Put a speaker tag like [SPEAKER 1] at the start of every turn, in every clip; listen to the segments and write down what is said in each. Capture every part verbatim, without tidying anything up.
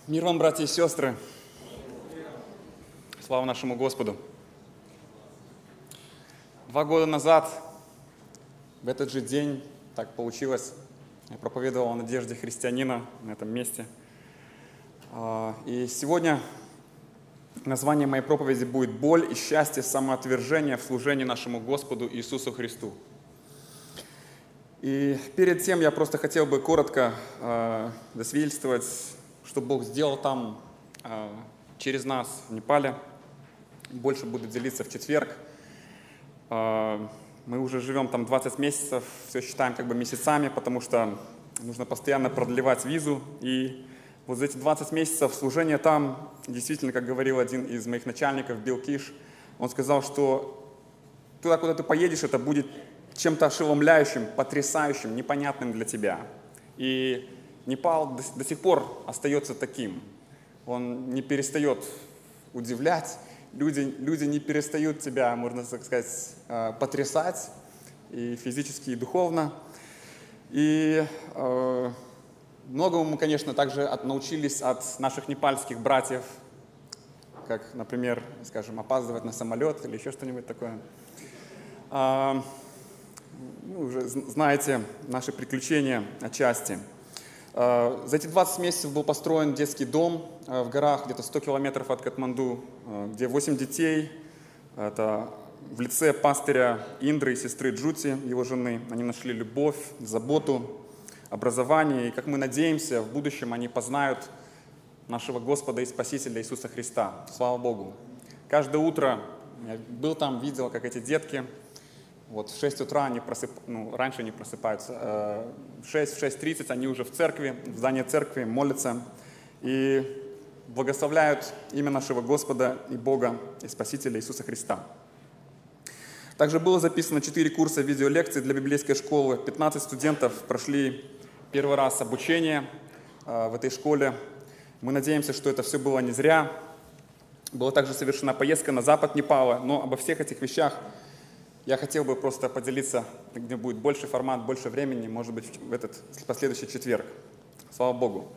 [SPEAKER 1] Мир вам, братья и сестры! Слава нашему Господу! Два года назад, в этот же день, так получилось, я проповедовал о надежде христианина на этом месте. И сегодня название моей проповеди будет «Боль и счастье самоотвержения в служении нашему Господу Иисусу Христу». И перед тем я просто хотел бы коротко э, засвидетельствовать, что Бог сделал там э, через нас в Непале. Больше буду делиться в четверг. Э, мы уже живем там двадцать месяцев, все считаем как бы месяцами, потому что нужно постоянно продлевать визу. И вот за эти двадцать месяцев служения там, действительно, как говорил один из моих начальников, Билл Киш, он сказал, что туда, куда ты поедешь, это будет чем-то ошеломляющим, потрясающим, непонятным для тебя. И Непал до, до сих пор остается таким. Он не перестает удивлять, люди, люди не перестают тебя, можно так сказать, потрясать и физически, и духовно. И э, многому мы, конечно, также от, научились от наших непальских братьев, как, например, скажем, опаздывать на самолет или еще что-нибудь такое. Э, Вы уже знаете наши приключения отчасти. За эти двадцать месяцев был построен детский дом в горах, где-то сто километров от Катманду, где восемь детей. Это в лице пастыря Индры и сестры Джути, его жены. Они нашли любовь, заботу, образование. И, как мы надеемся, в будущем они познают нашего Господа и Спасителя Иисуса Христа. Слава Богу! Каждое утро я был там, видел, как эти детки... Вот в шесть утра они просып... ну, раньше они просыпаются, в шесть, в шесть тридцать они уже в церкви, в здании церкви молятся и благословляют имя нашего Господа и Бога и Спасителя Иисуса Христа. Также было записано четыре курса видеолекций для библейской школы. пятнадцать студентов прошли первый раз обучение в этой школе. Мы надеемся, что это все было не зря. Была также совершена поездка на запад Непала, но обо всех этих вещах я хотел бы просто поделиться, где будет больше формат, больше времени, может быть, в этот последующий четверг. Слава Богу.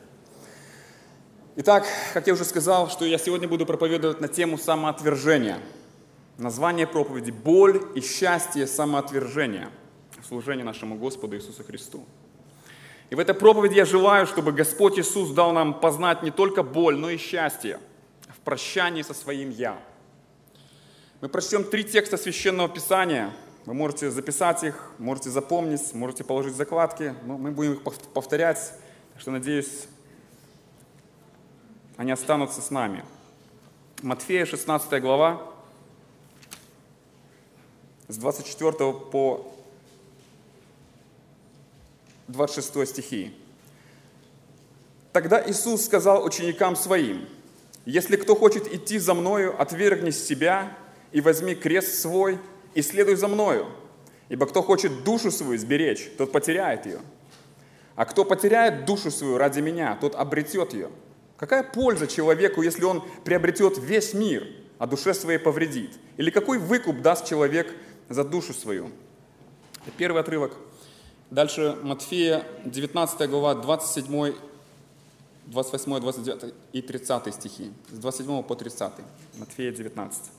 [SPEAKER 1] Итак, как я уже сказал, что я сегодня буду проповедовать на тему самоотвержения. Название проповеди «Боль и счастье самоотвержения в служении нашему Господу Иисусу Христу». И в этой проповеди я желаю, чтобы Господь Иисус дал нам познать не только боль, но и счастье в прощании со своим «Я». Мы прочтем три текста Священного Писания. Вы можете записать их, можете запомнить, можете положить закладки. Но мы будем их повторять, так что, надеюсь, они останутся с нами. Матфея, шестнадцатая глава, с двадцать четвёртого по двадцать шестой стихи. «Тогда Иисус сказал ученикам Своим: „Если кто хочет идти за Мною, отвергни себя и возьми крест свой, и следуй за Мною. Ибо кто хочет душу свою сберечь, тот потеряет ее. А кто потеряет душу свою ради Меня, тот обретет ее. Какая польза человеку, если он приобретет весь мир, а душе своей повредит? Или какой выкуп даст человек за душу свою?“ Это первый отрывок. Дальше Матфея, девятнадцатая глава, двадцать седьмой, двадцать восьмой, двадцать девятый и тридцатый стихи. С двадцать седьмого по тридцатый. Матфея девятнадцать.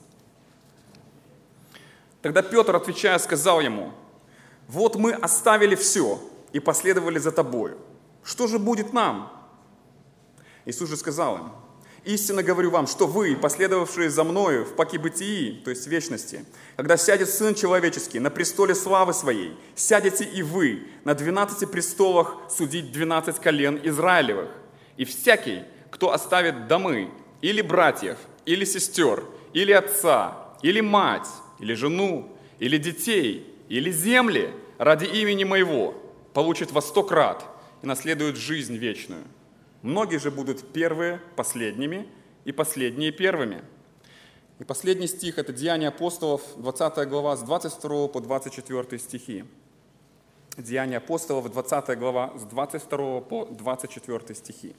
[SPEAKER 1] Тогда Петр, отвечая, сказал ему: „Вот мы оставили все и последовали за тобою. Что же будет нам?“ Иисус же сказал им: „Истинно говорю вам, что вы, последовавшие за Мною в покибытии, то есть в вечности, когда сядет Сын Человеческий на престоле славы Своей, сядете и вы на двенадцати престолах судить двенадцать колен Израилевых. И всякий, кто оставит домы, или братьев, или сестер, или отца, или мать, или жену, или детей, или земли ради имени Моего, получит во сто крат и наследует жизнь вечную. Многие же будут первые последними, и последние первыми“. И последний стих – это Деяния апостолов, двадцатая глава, с двадцать второго по двадцать четвёртый стихи. Деяния апостолов, двадцатая глава, с двадцать второго по двадцать четвёртый стихи.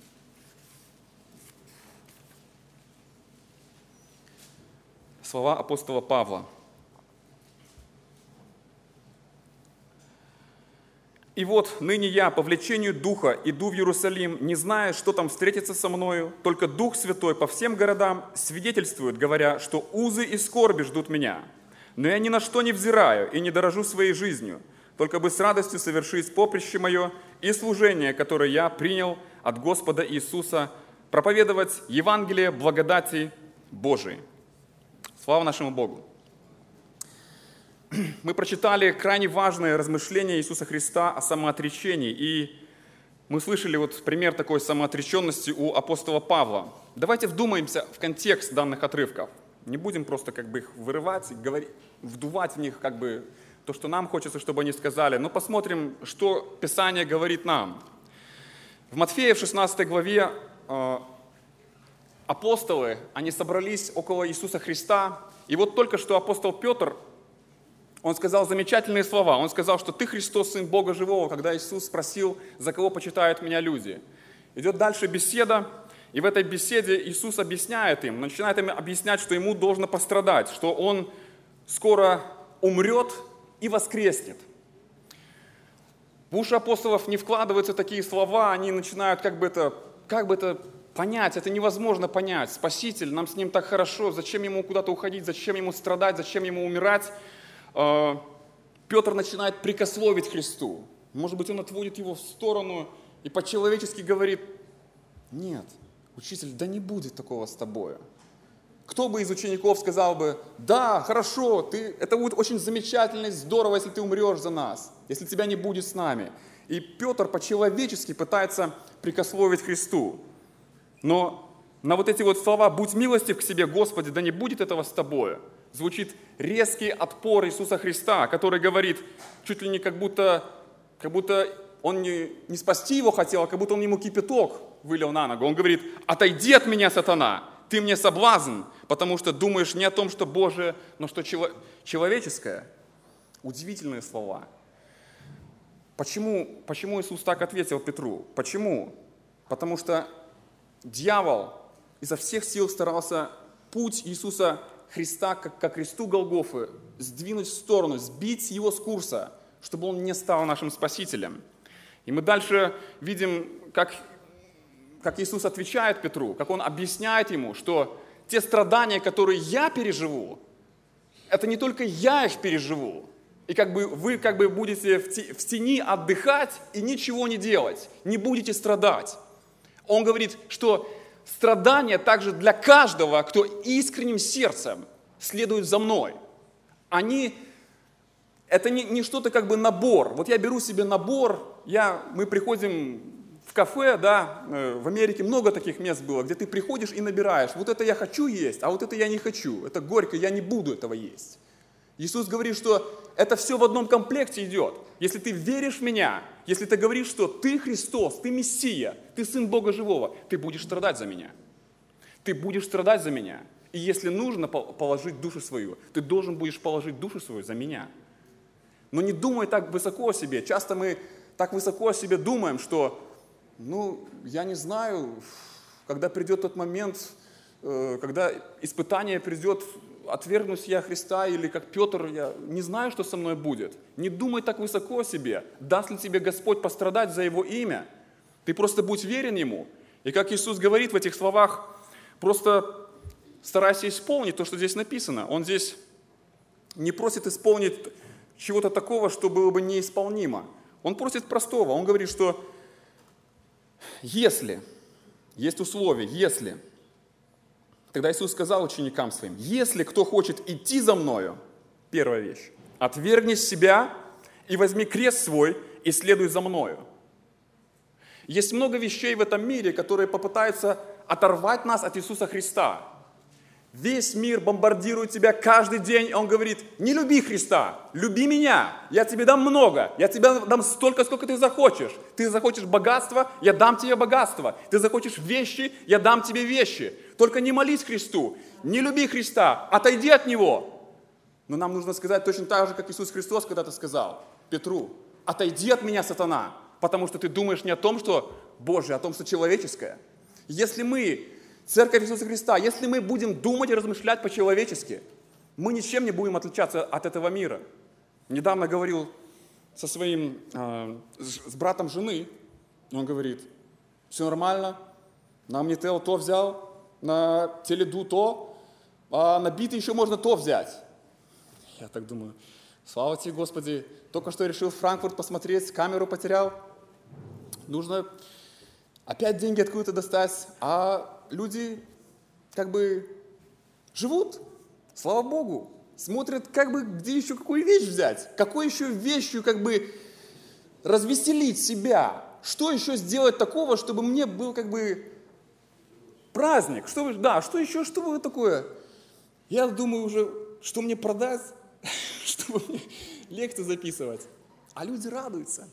[SPEAKER 1] Слова апостола Павла. „И «И вот ныне я по влечению Духа иду в Иерусалим, не зная, что там встретится со мною, только Дух Святой по всем городам свидетельствует, говоря, что узы и скорби ждут меня. Но я ни на что не взираю и не дорожу своей жизнью, только бы с радостью совершить поприще мое и служение, которое я принял от Господа Иисуса, проповедовать Евангелие благодати Божией». Слава нашему Богу! Мы прочитали крайне важное размышление Иисуса Христа о самоотречении, и мы слышали вот пример такой самоотреченности у апостола Павла. Давайте вдумаемся в контекст данных отрывков. Не будем просто как бы их вырывать, говорить, вдувать в них как бы то, что нам хочется, чтобы они сказали, но посмотрим, что Писание говорит нам. В Матфея в шестнадцатой главе э, апостолы, они собрались около Иисуса Христа, и вот только что апостол Петр, он сказал замечательные слова. Он сказал, что «Ты, Христос, Сын Бога Живого», когда Иисус спросил, за кого почитают меня люди. Идет дальше беседа, и в этой беседе Иисус объясняет им, начинает им объяснять, что ему должно пострадать, что он скоро умрет и воскреснет. В уши апостолов не вкладываются такие слова, они начинают как бы это, как бы это понять, это невозможно понять. Спаситель, нам с ним так хорошо, зачем ему куда-то уходить, зачем ему страдать, зачем ему умирать? Петр начинает прикословить Христу. Может быть, он отводит его в сторону и по-человечески говорит: нет, учитель, да не будет такого с тобою. Кто бы из учеников сказал бы: да, хорошо, ты, это будет очень замечательно и здорово, если ты умрешь за нас, если тебя не будет с нами. И Петр по-человечески пытается прикословить Христу. Но на вот эти вот слова «будь милостив к себе, Господи, да не будет этого с тобою» звучит резкий отпор Иисуса Христа, который говорит чуть ли не как будто, как будто он не, не спасти его хотел, а как будто он ему кипяток вылил на ногу. Он говорит: отойди от меня, сатана, ты мне соблазн, потому что думаешь не о том, что Божие, но что чело- человеческое. Удивительные слова. Почему, почему Иисус так ответил Петру? Почему? Потому что дьявол изо всех сил старался путь Иисуса Христа, как ко кресту Голгофы, сдвинуть в сторону, сбить его с курса, чтобы он не стал нашим Спасителем. И мы дальше видим, как, как Иисус отвечает Петру, как он объясняет ему, что те страдания, которые я переживу, это не только я их переживу, и как бы вы как бы будете в тени отдыхать и ничего не делать, не будете страдать. Он говорит, что страдания также для каждого, кто искренним сердцем следует за мной. Они, это не, не что-то как бы набор. Вот я беру себе набор, я, мы приходим в кафе, да, в Америке много таких мест было, где ты приходишь и набираешь. Вот это я хочу есть, а вот это я не хочу. Это горько, я не буду этого есть. Иисус говорит, что это все в одном комплекте идет. Если ты веришь в Меня, если ты говоришь, что ты Христос, ты Мессия, ты Сын Бога Живого, ты будешь страдать за Меня. Ты будешь страдать за Меня. И если нужно положить душу свою, ты должен будешь положить душу свою за Меня. Но не думай так высоко о себе. Часто мы так высоко о себе думаем, что, ну, я не знаю, когда придет тот момент, когда испытание придет, отвергнусь я Христа, или как Петр, я не знаю, что со мной будет. Не думай так высоко о себе. Даст ли тебе Господь пострадать за Его имя? Ты просто будь верен Ему. И как Иисус говорит в этих словах, просто старайся исполнить то, что здесь написано. Он здесь не просит исполнить чего-то такого, что было бы неисполнимо. Он просит простого. Он говорит, что если, есть условие, если... Тогда Иисус сказал ученикам своим: если кто хочет идти за Мною, первая вещь, отвергни себя и возьми крест свой и следуй за Мною. Есть много вещей в этом мире, которые попытаются оторвать нас от Иисуса Христа. Весь мир бомбардирует тебя каждый день, и он говорит: не люби Христа, люби Меня, я тебе дам много, я тебе дам столько, сколько ты захочешь. Ты захочешь богатства, я дам тебе богатство. Ты захочешь вещи, я дам тебе вещи. Только не молись Христу, не люби Христа, отойди от Него. Но нам нужно сказать точно так же, как Иисус Христос когда-то сказал Петру: отойди от Меня, сатана, потому что ты думаешь не о том, что Божье, а о том, что человеческое. Если мы, Церковь Иисуса Христа, если мы будем думать и размышлять по-человечески, мы ничем не будем отличаться от этого мира. Недавно говорил со своим, э, с братом жены, он говорит, все нормально, на Omnitel то взял, на Теледу то, а на биты еще можно то взять. Я так думаю, слава тебе, Господи, только что решил в Франкфурт посмотреть, камеру потерял, нужно опять деньги откуда-то достать, а люди как бы живут, слава Богу, смотрят, как бы, где еще какую вещь взять, какой еще вещью как бы развеселить себя, что еще сделать такого, чтобы мне был как бы праздник, что, да, что еще, что было такое? Я думаю уже, что мне продать, чтобы мне лекцию записывать, а люди радуются.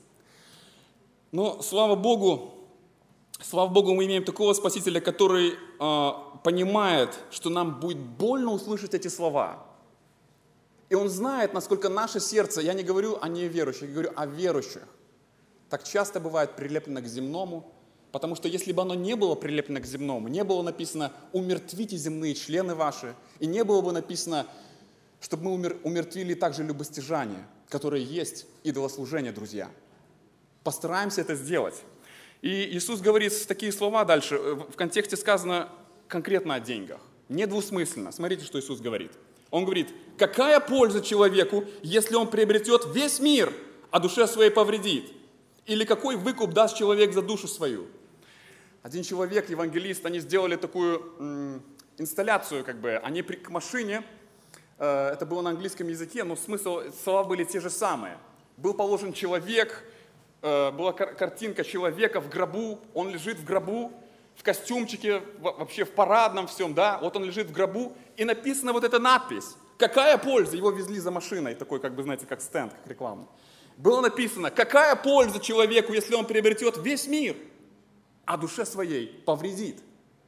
[SPEAKER 1] Но слава Богу, слава Богу, мы имеем такого Спасителя, который э, понимает, что нам будет больно услышать эти слова. И Он знает, насколько наше сердце, я не говорю о неверующих, я говорю о верующих, так часто бывает прилеплено к земному, потому что если бы оно не было прилеплено к земному, не было написано «умертвите земные члены ваши», и не было бы написано, чтобы мы умер, умертвили также любостяжание, которое есть идолослужение, друзья. Постараемся это сделать. И Иисус говорит такие слова дальше, в контексте сказано конкретно о деньгах, недвусмысленно. Смотрите, что Иисус говорит. Он говорит, какая польза человеку, если он приобретет весь мир, а душе своей повредит? Или какой выкуп даст человек за душу свою? Один человек, евангелист, они сделали такую м, инсталляцию, как бы, они при, к машине, э, это было на английском языке, но смысл, слова были те же самые. Был положен человек, э, была кар- картинка человека в гробу, он лежит в гробу, в костюмчике, вообще в парадном всем, да, вот он лежит в гробу, и написана вот эта надпись. Какая польза? Его везли за машиной, такой, как бы, знаете, как стенд, как реклама. Было написано, какая польза человеку, если он приобретет весь мир, а душе своей повредит.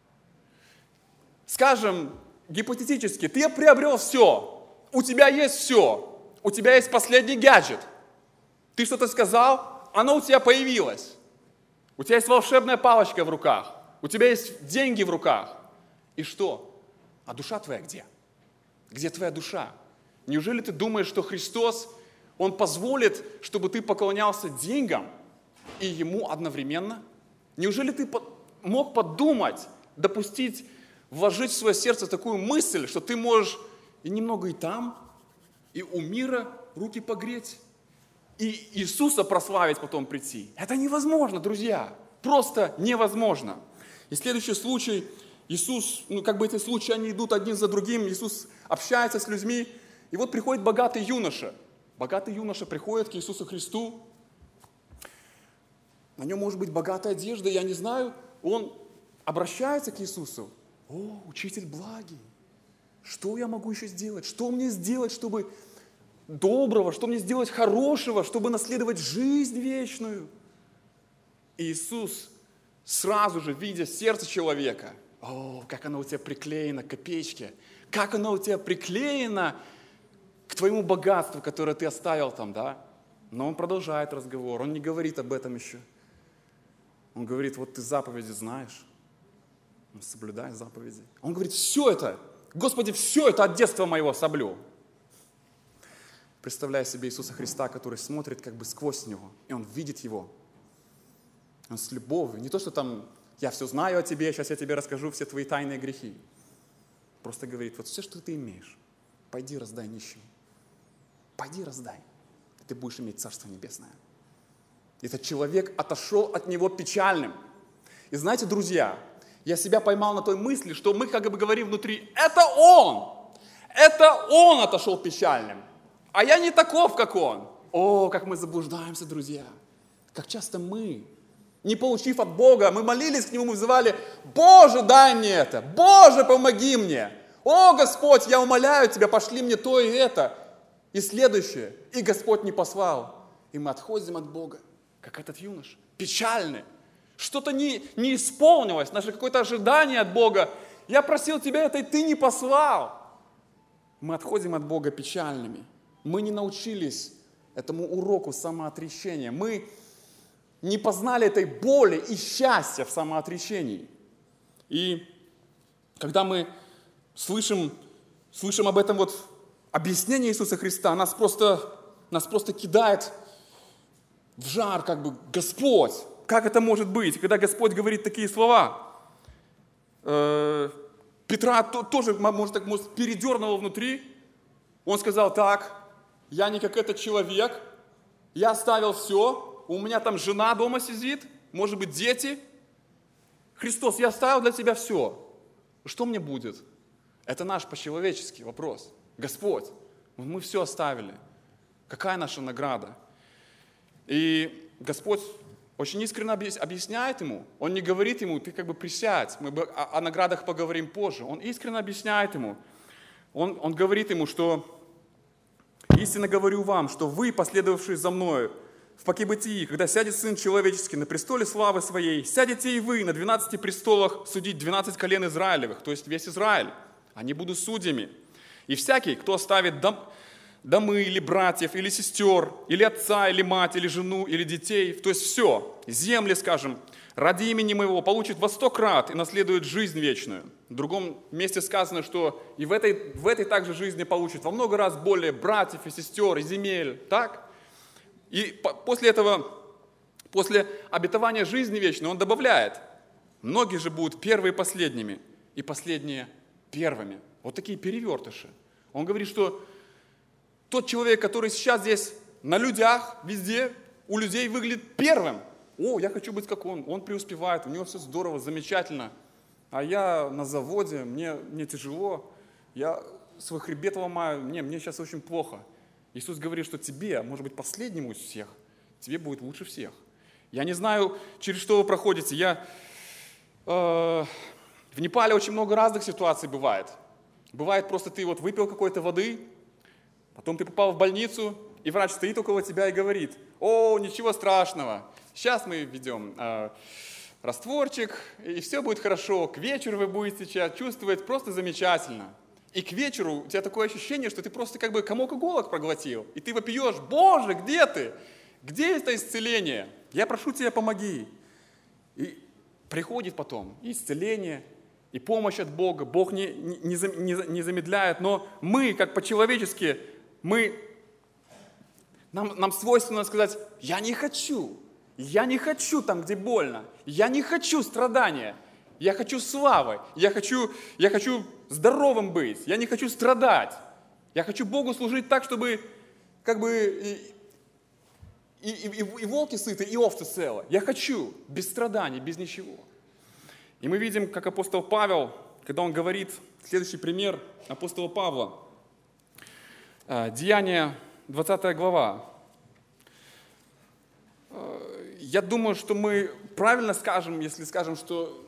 [SPEAKER 1] Скажем, гипотетически, ты приобрел все, у тебя есть все, у тебя есть последний гаджет. Ты что-то сказал, оно у тебя появилось. У тебя есть волшебная палочка в руках, у тебя есть деньги в руках. И что? А душа твоя где? Где твоя душа? Неужели ты думаешь, что Христос, Он позволит, чтобы ты поклонялся деньгам и Ему одновременно? Неужели ты мог подумать, допустить, вложить в свое сердце такую мысль, что ты можешь и немного и там, и у мира руки погреть, и Иисуса прославить, потом прийти? Это невозможно, друзья, просто невозможно. И следующий случай, Иисус, ну как бы эти случаи, они идут один за другим, Иисус общается с людьми, и вот приходит богатый юноша. Богатый юноша приходит к Иисусу Христу, на нем может быть богатая одежда, я не знаю, он обращается к Иисусу. О, учитель благий, что я могу еще сделать? Что мне сделать, чтобы доброго, что мне сделать хорошего, чтобы наследовать жизнь вечную? И Иисус, сразу же видя сердце человека, о, как оно у тебя приклеено к копеечке, как оно у тебя приклеено к твоему богатству, которое ты оставил там, да? Но он продолжает разговор, он не говорит об этом еще. Он говорит, вот ты заповеди знаешь, соблюдай заповеди. Он говорит, все это, Господи, все это от детства моего соблюл. Представляя себе Иисуса Христа, который смотрит как бы сквозь него, и он видит его. Он с любовью, не то, что там, я все знаю о тебе, сейчас я тебе расскажу все твои тайные грехи. Просто говорит, вот все, что ты имеешь, пойди раздай нищим. Пойди раздай, и ты будешь иметь Царство Небесное. Этот человек отошел от него печальным. И знаете, друзья, я себя поймал на той мысли, что мы как бы говорим внутри, это он, это он отошел печальным, а я не таков, как он. О, как мы заблуждаемся, друзья, как часто мы, не получив от Бога, мы молились к Нему, мы взывали, Боже, дай мне это, Боже, помоги мне, о, Господь, я умоляю Тебя, пошли мне то и это, и следующее, и Господь не послал, и мы отходим от Бога, как этот юноша, печальный. Что-то не, не исполнилось, наше какое-то ожидание от Бога. Я просил Тебя это, и Ты не послал. Мы отходим от Бога печальными. Мы не научились этому уроку самоотречения. Мы не познали этой боли и счастья в самоотречении. И когда мы слышим, слышим об этом вот объяснении Иисуса Христа, нас просто, нас просто кидает в жар, как бы, Господь, как это может быть? Когда Господь говорит такие слова, э, Петра то, тоже, может, так, может, передернуло внутри. Он сказал: так, я не как этот человек, я оставил все, у меня там жена дома сидит, может быть, дети. Христос, я оставил для тебя все. Что мне будет? Это наш по-человечески вопрос. Господь, мы все оставили. Какая наша награда? И Господь очень искренне объясняет ему. Он не говорит ему: ты как бы присядь, мы о, о наградах поговорим позже. Он искренне объясняет ему. Он, он говорит ему, что истинно говорю вам, что вы, последовавшие за мною в покибытии, когда сядет Сын Человеческий на престоле славы Своей, сядете и вы на двенадцати престолах судить двенадцать колен Израилевых, то есть весь Израиль. Они будут судьями. И всякий, кто оставит дом, домы, или братьев, или сестер, или отца, или мать, или жену, или детей, то есть все, земли, скажем, ради имени Моего, получит во сто крат и наследует жизнь вечную. В другом месте сказано, что и в этой, в этой также жизни получит во много раз более братьев и сестер, и земель, так? И после этого, после обетования жизни вечной, он добавляет: многие же будут первые последними, и последние первыми. Вот такие перевертыши. Он говорит, что тот человек, который сейчас здесь на людях, везде, у людей выглядит первым. О, я хочу быть как он, он преуспевает, у него все здорово, замечательно. А я на заводе, мне, мне тяжело, я свой хребет ломаю, мне, мне сейчас очень плохо. Иисус говорит, что тебе, может быть, последнему из всех, тебе будет лучше всех. Я не знаю, через что вы проходите. Я, э, в Непале очень много разных ситуаций бывает. Бывает просто ты вот выпил какой-то воды, потом ты попал в больницу, и врач стоит около тебя и говорит: о, ничего страшного, сейчас мы введем э, растворчик, и все будет хорошо, к вечеру вы будете себя чувствовать просто замечательно. И к вечеру у тебя такое ощущение, что ты просто как бы комок иголок проглотил, и ты вопиешь: Боже, где ты? Где это исцеление? Я прошу тебя, помоги. И приходит потом и исцеление, и помощь от Бога. Бог не, не, не, не замедляет, но мы, как по-человечески, мы, нам, нам свойственно сказать: я не хочу, я не хочу там, где больно, я не хочу страдания, я хочу славы, я хочу, я хочу здоровым быть, я не хочу страдать, я хочу Богу служить так, чтобы как бы и, и, и, и волки сыты, и овцы целы. Я хочу без страданий, без ничего. И мы видим, как апостол Павел, когда он говорит, следующий пример апостола Павла, Деяния, двадцатая глава. Я думаю, что мы правильно скажем, если скажем, что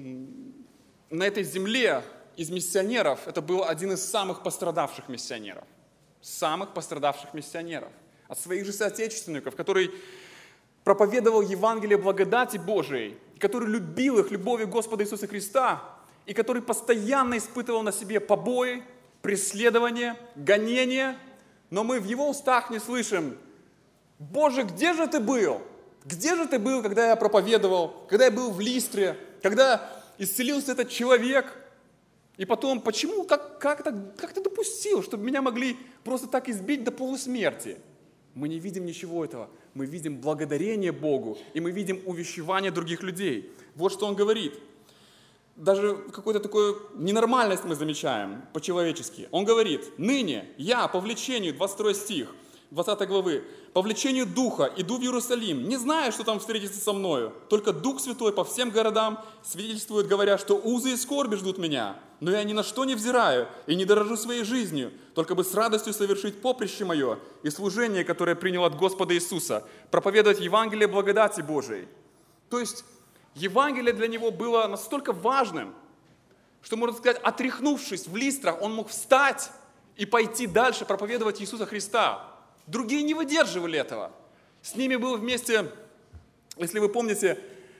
[SPEAKER 1] на этой земле из миссионеров это был один из самых пострадавших миссионеров. Самых пострадавших миссионеров. От своих же соотечественников, который проповедовал Евангелие благодати Божией, который любил их любовью Господа Иисуса Христа, и который постоянно испытывал на себе побои, преследования, гонения, но мы в его устах не слышим: Боже, где же ты был? Где же ты был, когда я проповедовал, когда я был в Листре, когда исцелился этот человек? И потом, почему, как, как, это, как ты допустил, чтобы меня могли просто так избить до полусмерти? Мы не видим ничего этого. Мы видим благодарение Богу, и мы видим увещевание других людей. Вот что он говорит. Даже какую-то такую ненормальность мы замечаем по-человечески. Он говорит: ныне я по влечению, двадцать второй стих, двадцатой главы, по влечению Духа иду в Иерусалим, не зная, что там встретится со мною. Только Дух Святой по всем городам свидетельствует, говоря, что узы и скорби ждут меня. Но я ни на что не взираю и не дорожу своей жизнью, только бы с радостью совершить поприще мое и служение, которое принял от Господа Иисуса, проповедовать Евангелие благодати Божией. То есть Евангелие для него было настолько важным, что, можно сказать, отряхнувшись в Листрах, он мог встать и пойти дальше проповедовать Иисуса Христа. Другие не выдерживали этого. С ними был вместе, если вы помните,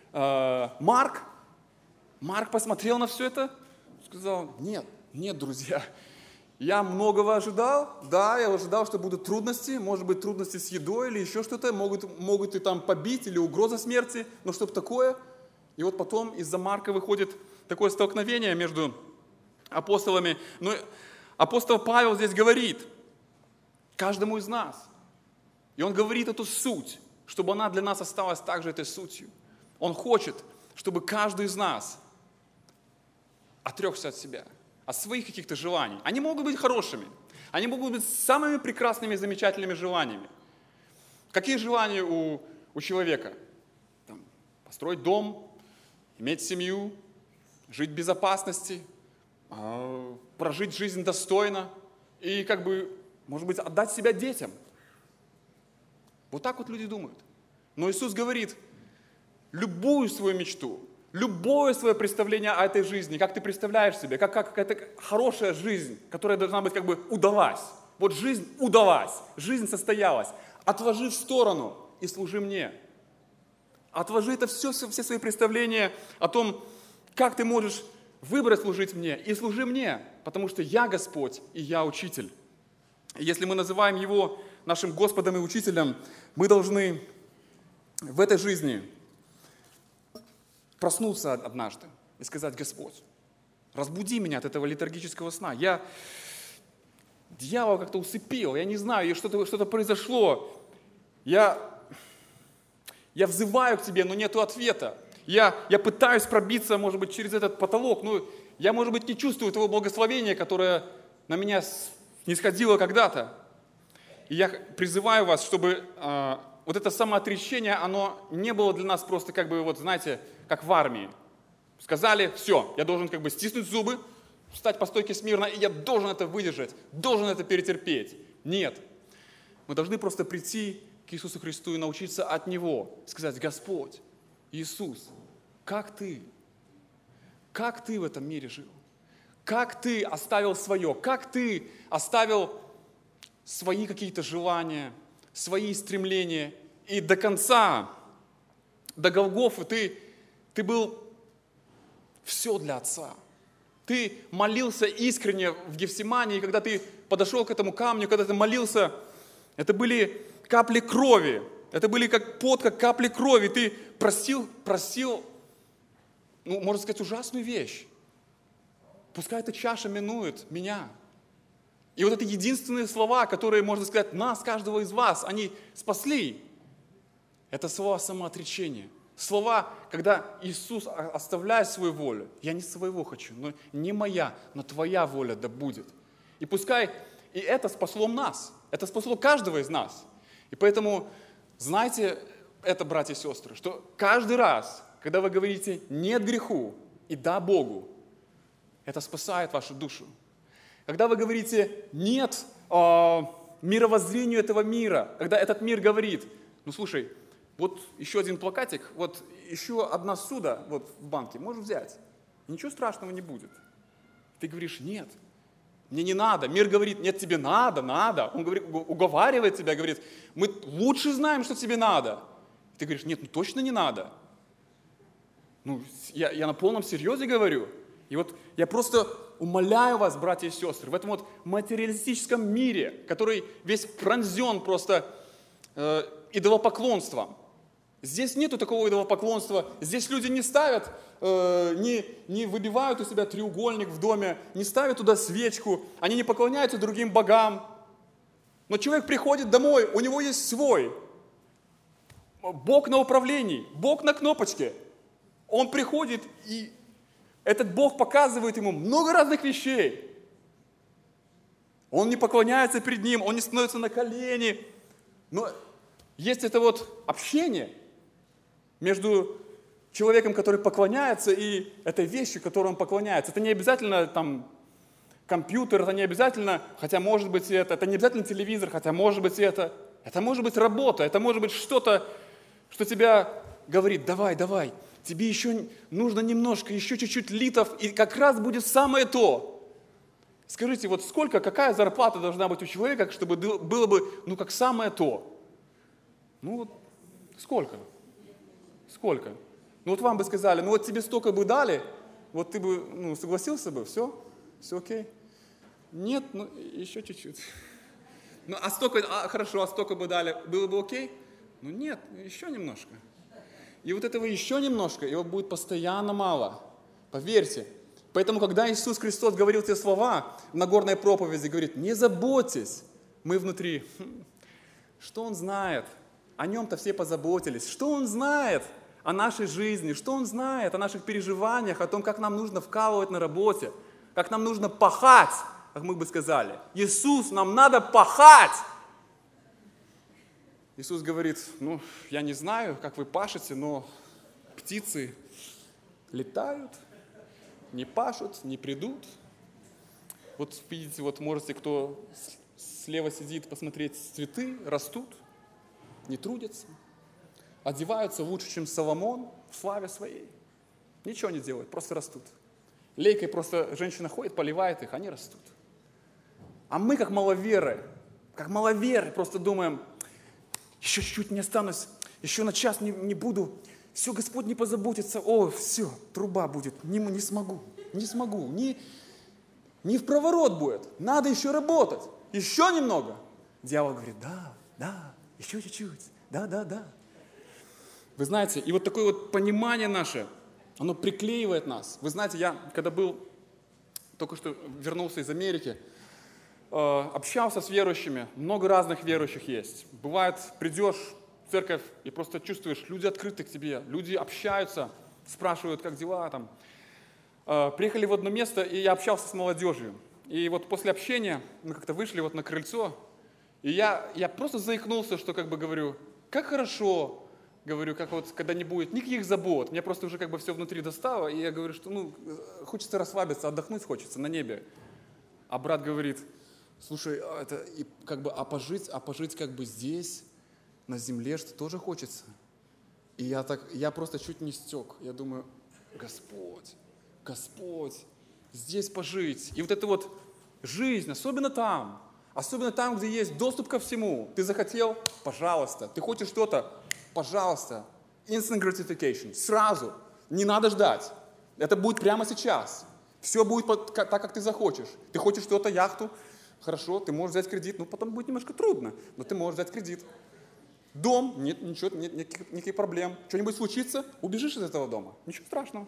[SPEAKER 1] Марк. Марк посмотрел на все это, сказал: нет, нет, друзья, я многого ожидал, да, я ожидал, что будут трудности, может быть, трудности с едой или еще что-то, могут, могут и там побить, или угроза смерти, но что-то такое. И вот потом из-за Марка выходит такое столкновение между апостолами. Но апостол Павел здесь говорит каждому из нас, и он говорит эту суть, чтобы она для нас осталась также этой сутью. Он хочет, чтобы каждый из нас отрекся от себя, от своих каких-то желаний. Они могут быть хорошими, они могут быть самыми прекрасными и замечательными желаниями. Какие желания у, у человека? Там, построить дом, иметь семью, жить в безопасности, э, прожить жизнь достойно и, как бы, может быть, отдать себя детям. Вот так вот люди думают. Но Иисус говорит, любую свою мечту, любое свое представление о этой жизни, как ты представляешь себе, как, как это хорошая жизнь, которая должна быть как бы удалась. Вот жизнь удалась, жизнь состоялась. Отложи в сторону и служи мне. Отложи это все, все свои представления о том, как ты можешь выбрать служить мне, и служи мне, потому что я Господь и я Учитель. И если мы называем Его нашим Господом и Учителем, мы должны в этой жизни проснуться однажды и сказать: Господь, разбуди меня от этого летаргического сна. Я, дьявол как-то усыпил, я не знаю, что-то, что-то произошло. Я, я взываю к Тебе, но нету ответа. Я, я пытаюсь пробиться, может быть, через этот потолок, но я, может быть, не чувствую того благословения, которое на меня нисходило когда-то. И я призываю вас, чтобы э, вот это самоотречение, оно не было для нас просто как бы, вот знаете, как в армии. Сказали, все, я должен как бы стиснуть зубы, встать по стойке смирно, и я должен это выдержать, должен это перетерпеть. Нет. Мы должны просто прийти к Иисусу Христу и научиться от Него. Сказать: Господь, Иисус, как Ты? Как Ты в этом мире жил? Как Ты оставил свое? Как Ты оставил свои какие-то желания, свои стремления? И до конца, до Голгофы ты, ты был все для Отца. Ты молился искренне в Гефсимании, и когда ты подошел к этому камню, когда ты молился, это были капли крови, это были как пот, как капли крови. Ты просил, просил, ну, можно сказать, ужасную вещь. Пускай эта чаша минует меня. И вот это единственные слова, которые, можно сказать, нас, каждого из вас, они спасли. Это слова самоотречения. Слова, когда Иисус оставляет свою волю. Я не своего хочу, но не моя, но Твоя воля да будет. И пускай и это спасло нас. Это спасло каждого из нас. И поэтому знайте это, братья и сестры, что каждый раз, когда вы говорите «нет греху» и «да Богу», это спасает вашу душу. Когда вы говорите «нет э, мировоззрению этого мира», когда этот мир говорит: ну слушай, вот еще один плакатик, вот еще одна суда вот в банке, можешь взять, ничего страшного не будет. Ты говоришь: нет, мне не надо. Мир говорит: нет, тебе надо, надо. Он говорит, уговаривает тебя, говорит: мы лучше знаем, что тебе надо. Ты говоришь: нет, ну точно не надо. Ну, я, я на полном серьезе говорю. И вот я просто умоляю вас, братья и сестры, в этом вот материалистическом мире, который весь пронзен просто э, идолопоклонством. Здесь нету такого идолопоклонства. Здесь люди не ставят, э, не, не выбивают у себя треугольник в доме, не ставят туда свечку, они не поклоняются другим богам. Но человек приходит домой, у него есть свой Бог на управлении, Бог на кнопочке. Он приходит, и этот Бог показывает ему много разных вещей. Он не поклоняется перед ним, он не становится на колени. Но есть это вот общение между человеком, который поклоняется, и этой вещью, которой он поклоняется. Это не обязательно там компьютер, это не обязательно, хотя может быть и это, это не обязательно телевизор, хотя может быть и это. Это может быть работа, это может быть что-то, что тебя говорит: давай, давай, тебе еще нужно немножко, еще чуть-чуть литов, и как раз будет самое то. Скажите, вот сколько, какая зарплата должна быть у человека, чтобы было бы, ну, как самое то? Ну, вот сколько? Сколько? Ну, вот вам бы сказали: ну, вот тебе столько бы дали, вот ты бы, ну, согласился бы, все, все окей. Нет, ну, еще чуть-чуть. Ну, а столько, а, хорошо, а столько бы дали, было бы окей? Ну, нет, еще немножко. И вот этого еще немножко, его будет постоянно мало. Поверьте. Поэтому, когда Иисус Христос говорил те слова в Нагорной проповеди, говорит: не заботьтесь, мы внутри. Что Он знает? о нем-то все позаботились. Что он знает о нашей жизни, что он знает о наших переживаниях, о том, как нам нужно вкалывать на работе, как нам нужно пахать, как мы бы сказали. Иисус, нам надо пахать. Иисус говорит, ну, я не знаю, как вы пашете, но птицы летают, не пашут, не придут. Вот видите, вот можете, кто слева сидит, посмотреть, цветы растут, не трудятся, одеваются лучше, чем Соломон в славе своей. Ничего не делают, просто растут. Лейкой просто женщина ходит, поливает их, они растут. А мы, как маловеры, как маловеры, просто думаем, еще чуть-чуть не останусь, еще на час не, не буду, все, Господь не позаботится, о, все, труба будет, не, не смогу, не смогу, не, не в проворот будет, надо еще работать, еще немного. Дьявол говорит, да, да, еще чуть-чуть, да, да, да. Вы знаете, и вот такое вот понимание наше, оно приклеивает нас. Вы знаете, я, когда был, только что вернулся из Америки, общался с верующими, много разных верующих есть. Бывает, придешь в церковь и просто чувствуешь, люди открыты к тебе, люди общаются, спрашивают, как дела там. Приехали в одно место, и я общался с молодежью. И вот после общения мы как-то вышли вот на крыльцо, и я, я просто заикнулся, что как бы говорю, как хорошо, говорю, как вот когда не будет никаких забот. Меня просто уже как бы все внутри достало, и я говорю, что ну, хочется расслабиться, отдохнуть хочется на небе. А брат говорит, слушай, это и как бы, а пожить, а пожить как бы здесь, на земле, что тоже хочется. И я так, я просто чуть не стек. Я думаю, Господь, Господь, здесь пожить. И вот эта вот жизнь, особенно там, особенно там, где есть доступ ко всему. Ты захотел, пожалуйста. Ты хочешь что-то, пожалуйста. Instant gratification, сразу. Не надо ждать. Это будет прямо сейчас. Все будет так, как ты захочешь. Ты хочешь что-то, яхту, хорошо, ты можешь взять кредит, но потом будет немножко трудно, но ты можешь взять кредит. Дом, нет, ничего, нет никаких, никаких проблем. Что-нибудь случится, убежишь из этого дома, ничего страшного.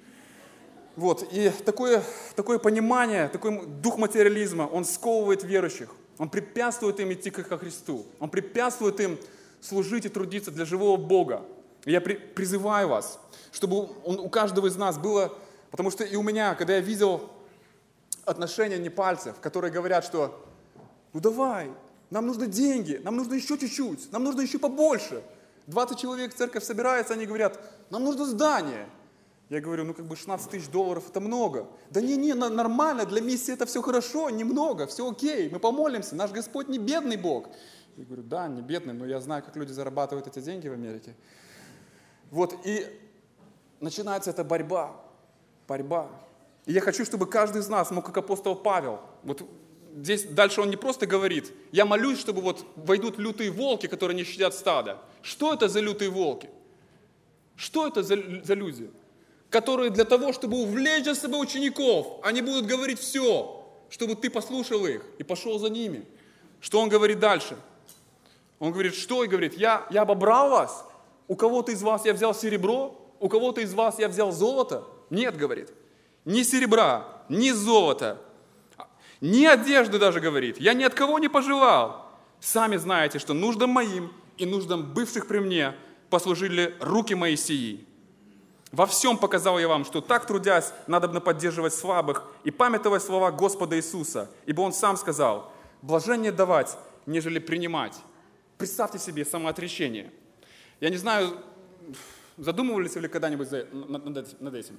[SPEAKER 1] Вот, и такое, такое понимание, такой дух материализма, он сковывает верующих, он препятствует им идти ко Христу, он препятствует им служить и трудиться для живого Бога. И я при, призываю вас, чтобы он, у каждого из нас было, потому что и у меня, когда я видел отношения непальцев, которые говорят, что ну давай, нам нужны деньги, нам нужно еще чуть-чуть, нам нужно еще побольше. двадцать человек в церковь собирается, они говорят, нам нужно здание. Я говорю, ну как бы шестнадцать тысяч долларов это много. Да не-не, нормально, для миссии это все хорошо, немного, все окей, мы помолимся, наш Господь не бедный Бог. Я говорю, да, не бедный, но я знаю, как люди зарабатывают эти деньги в Америке. Вот, и начинается эта борьба, борьба. И я хочу, чтобы каждый из нас мог, как апостол Павел, вот здесь дальше он не просто говорит, я молюсь, чтобы вот войдут лютые волки, которые не щадят стада. Что это за лютые волки? Что это за, за люди? Которые для того, чтобы увлечь за собой учеников, они будут говорить все, чтобы ты послушал их и пошел за ними. Что он говорит дальше? Он говорит, что? И говорит, я, я обобрал вас, у кого-то из вас я взял серебро, у кого-то из вас я взял золото. Нет, говорит, ни серебра, ни золота, ни одежды даже, говорит, я ни от кого не пожелал. Сами знаете, что нуждам моим и нуждам бывших при мне послужили руки мои сии. Во всем показал я вам, что так трудясь, надобно поддерживать слабых и памятовать слова Господа Иисуса, ибо Он сам сказал, блажение давать, нежели принимать. Представьте себе самоотречение. Я не знаю, задумывались ли когда-нибудь над этим?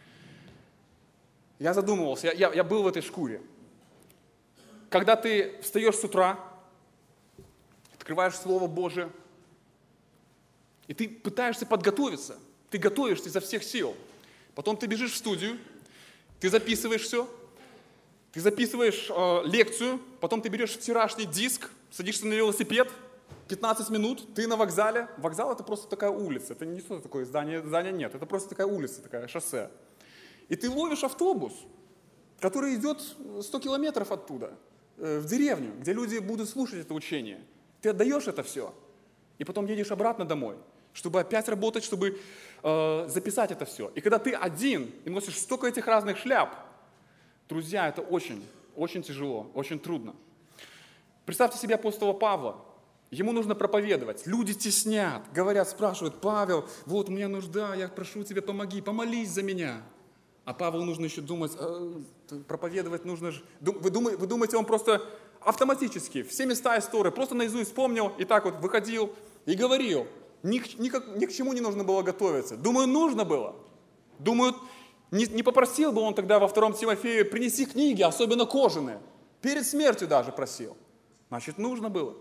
[SPEAKER 1] Я задумывался, я, я, я был в этой шкуре. Когда ты встаешь с утра, открываешь Слово Божие, и ты пытаешься подготовиться, ты готовишься изо всех сил. Потом ты бежишь в студию, ты записываешь все, ты записываешь э, лекцию, потом ты берешь вчерашний диск, садишься на велосипед, пятнадцать минут, ты на вокзале. Вокзал — это просто такая улица, это не что-то такое, здание, здания нет, это просто такая улица, такая шоссе. И ты ловишь автобус, который идет сто километров оттуда, э, в деревню, где люди будут слушать это учение. Ты отдаешь это все, и потом едешь обратно домой, чтобы опять работать, чтобы э, записать это все. И когда ты один и носишь столько этих разных шляп, друзья, это очень, очень тяжело, очень трудно. Представьте себе апостола Павла. Ему нужно проповедовать. Люди теснят, говорят, спрашивают: Павел, вот у меня нужда, я прошу тебя, помоги, помолись за меня. А Павлу нужно еще думать, а, проповедовать нужно же. Вы думаете, вы думаете, он просто автоматически все места истории просто наизусть вспомнил и так вот выходил и говорил. Ни, ни, ни к чему не нужно было готовиться. Думаю, нужно было. Думаю, не, не попросил бы он тогда во втором Тимофею: принеси книги, особенно кожаные. Перед смертью даже просил. Значит, нужно было.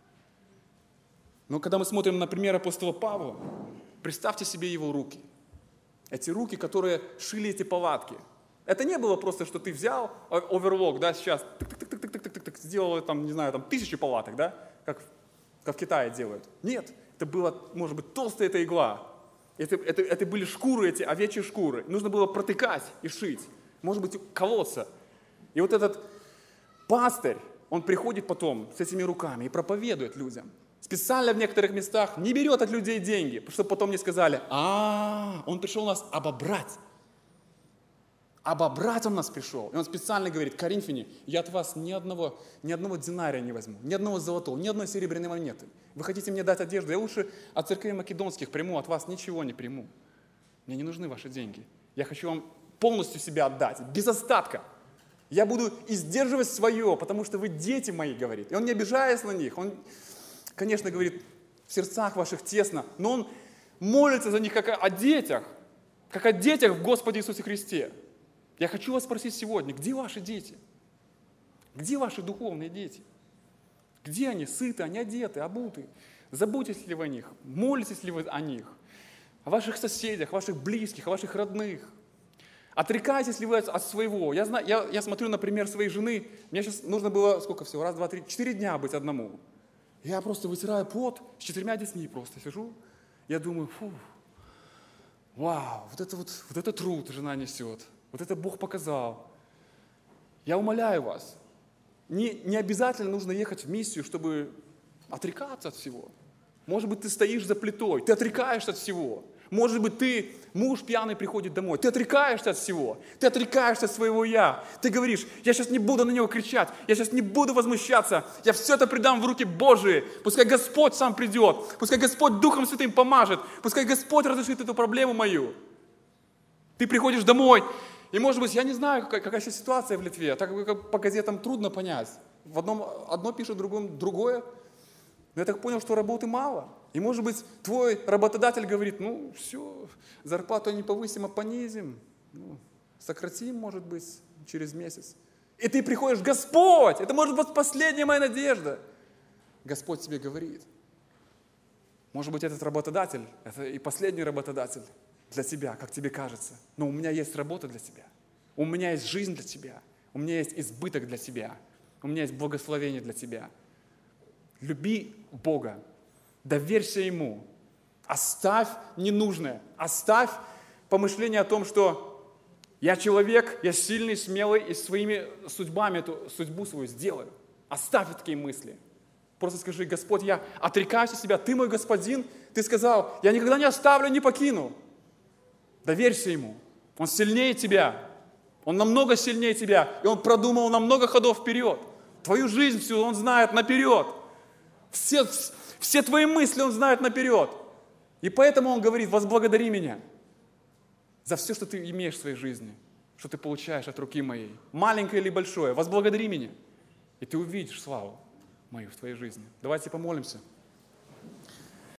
[SPEAKER 1] Но когда мы смотрим на пример апостола Павла, представьте себе его руки. Эти руки, которые шили эти палатки. Это не было просто, что ты взял оверлок, да, сейчас тык-тык-тык-тык-тык-тык, сделал там, не знаю, там тысячи палаток, да, как, как в Китае делают. Нет, это была, может быть, толстая эта игла. Это, это, это были шкуры, эти овечьи шкуры. Нужно было протыкать и шить. Может быть, колоться. И вот этот пастырь, он приходит потом с этими руками и проповедует людям. Специально в некоторых местах не берет от людей деньги, чтобы потом не сказали: а, он пришел нас обобрать. Обобрать он нас пришел. И он специально говорит: коринфяне, я от вас ни одного, ни одного динария не возьму, ни одного золотого, ни одной серебряной монеты. Вы хотите мне дать одежду? Я лучше от церквей македонских приму, от вас ничего не приму. Мне не нужны ваши деньги. Я хочу вам полностью себя отдать, без остатка. Я буду издерживать свое, потому что вы дети мои, говорит. И он не обижаясь на них, он, конечно, говорит, в сердцах ваших тесно, но он молится за них как о детях, как о детях в Господе Иисусе Христе. Я хочу вас спросить сегодня, где ваши дети? Где ваши духовные дети? Где они? Сыты, они одеты, обуты. Заботитесь ли вы о них? Молитесь ли вы о них? О ваших соседях, о ваших близких, о ваших родных? Отрекаетесь ли вы от своего? Я, знаю, я, я смотрю на пример своей жены. Мне сейчас нужно было, сколько всего, раз, два, три, четыре дня быть одному. Я просто вытираю пот с четырьмя детьми просто сижу. Я думаю, фу, вау, вот это вот, вот это труд жена несет. Вот это Бог показал. Я умоляю вас, не, не обязательно нужно ехать в миссию, чтобы отрекаться от всего. Может быть, ты стоишь за плитой, ты отрекаешься от всего. Может быть, ты, муж пьяный приходит домой, ты отрекаешься от всего, ты отрекаешься от своего «я». Ты говоришь: я сейчас не буду на него кричать, я сейчас не буду возмущаться, я все это предам в руки Божии. Пускай Господь сам придет, пускай Господь Духом Святым помажет, пускай Господь разрешит эту проблему мою. Ты приходишь домой, и, может быть, я не знаю, какая, какая сейчас ситуация в Литве, так как по газетам трудно понять. В одном одно пишет, в другом другое. Но я так понял, что работы мало. И, может быть, твой работодатель говорит: ну, все, зарплату не повысим, а понизим. Ну, сократим, может быть, через месяц. И ты приходишь: Господь, это может быть последняя моя надежда. Господь тебе говорит. Может быть, этот работодатель, это и последний работодатель для тебя, как тебе кажется. Но у меня есть работа для тебя. У меня есть жизнь для тебя. У меня есть избыток для тебя. У меня есть благословение для тебя. Люби Бога. Доверься Ему. Оставь ненужное. Оставь помышление о том, что я человек, я сильный, смелый, и своими судьбами эту судьбу свою сделаю. Оставь такие мысли. Просто скажи: Господь, я отрекаюсь от себя, Ты мой Господин. Ты сказал: я никогда не оставлю, не покину. Доверься Ему. Он сильнее тебя. Он намного сильнее тебя. И Он продумал на много ходов вперед. Твою жизнь всю Он знает наперед. Все, все твои мысли Он знает наперед. И поэтому Он говорит: возблагодари Меня за все, что Ты имеешь в своей жизни, что Ты получаешь от руки Моей. Маленькое или большое. Возблагодари Меня. И Ты увидишь славу мою в твоей жизни. Давайте помолимся.